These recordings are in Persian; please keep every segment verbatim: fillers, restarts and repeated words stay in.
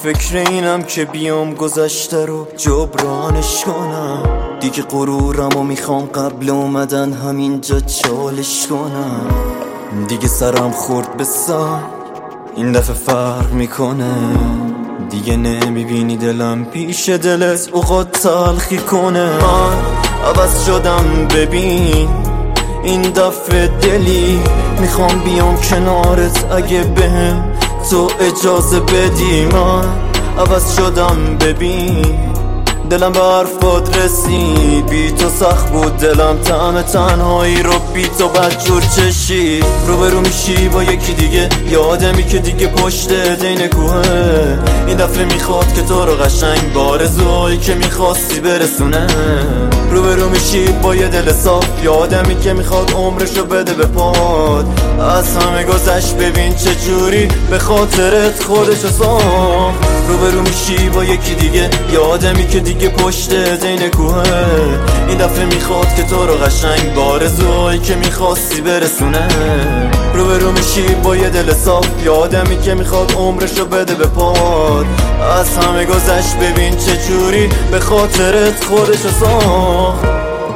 فکر اینم که بیام گذشته رو جبرانش کنم. دیگه غرورم و میخوام قبل اومدن همینجا چالش کنم. دیگه سرم خورد به سر، این دفعه فرق میکنه. دیگه نمیبینی دلم پیش دلت اوقات تلخی کنه. من عوض شدم ببین این دفعه دلی، میخوام بیام کنارت اگه بهم تو اجازه بدی. من عوض شدم ببین دلم به حرفات رسید. بی تو سخت بود دلم، طعم تنهایی رو بی تو بدجور چشید. روبرو میشی با یکی دیگه، یه آدمی که دیگه پشت دین کوهه. این دفعه میخواد که تو رو قشنگ با آرزوهایی که میخواستی برسونه. روبرو میشی با یه دل صاف، یه آدمی که میخواد عمرشو بده به پاد. از همه گذشت ببین چه جوری به خاطرت خودشو ساخت. روبرو میشی با یکی دیگه، یه آدمی که دیگه پشت دین کوهه. این دفعه میخواد که تو رو قشنگ با آرزوهایی که میخواستی برسونه. روبرو میشی با یه دل صاف، یه آدمی که میخواد عمرشو بده به پاد. از همه گذشت ببین چه جوری به خاطرت خودشو ساخت.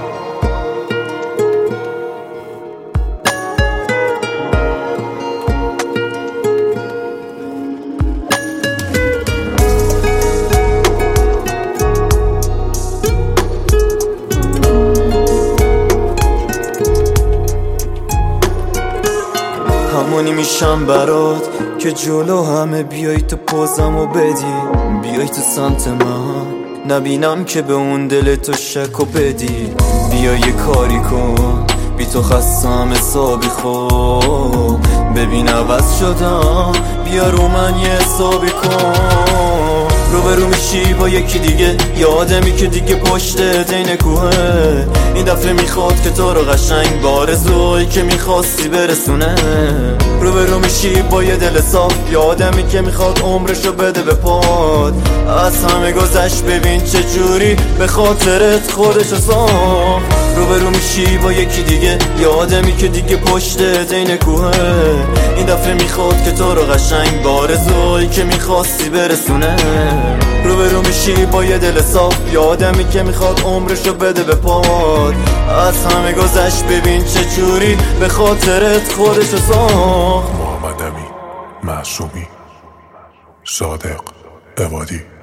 همونی میشم برات که جلو همه بیای تو پوزمو بدی. بیای تو سمت من نبینم که به اون دل تو شک و بدی. بیای یه کاری کن بی تو خستم حسابی خوب. ببین عوض شدم بیا رو من یه حسابی کن. روبرو میشی با یکی دیگه، یه آدمی که دیگه پشت دین کوهه. این دفعه میخواد که تو رو قشنگ با آرزوهایی که میخواستی برسونه. روبرو میشی با یه دل صاف، یه آدمی که میخواد عمرشو بده به پاد. از همه گذشت ببین چه جوری به خاطرت خودشو ساخت. روبرو میشی با یکی دیگه، یه آدمی که دیگه پشت دین کوهه. این دفعه میخواد که تو رو قشنگ با آرزوهایی که میخواستی برسونه. روبرو میشی با یه دل صاف، یه آدمی که میخواد عمرشو بده به پاد. از همه گذشت ببین چه جوری به خاطرت خودشو ساخت. محمد امین، معصومی، صادق، عبادی.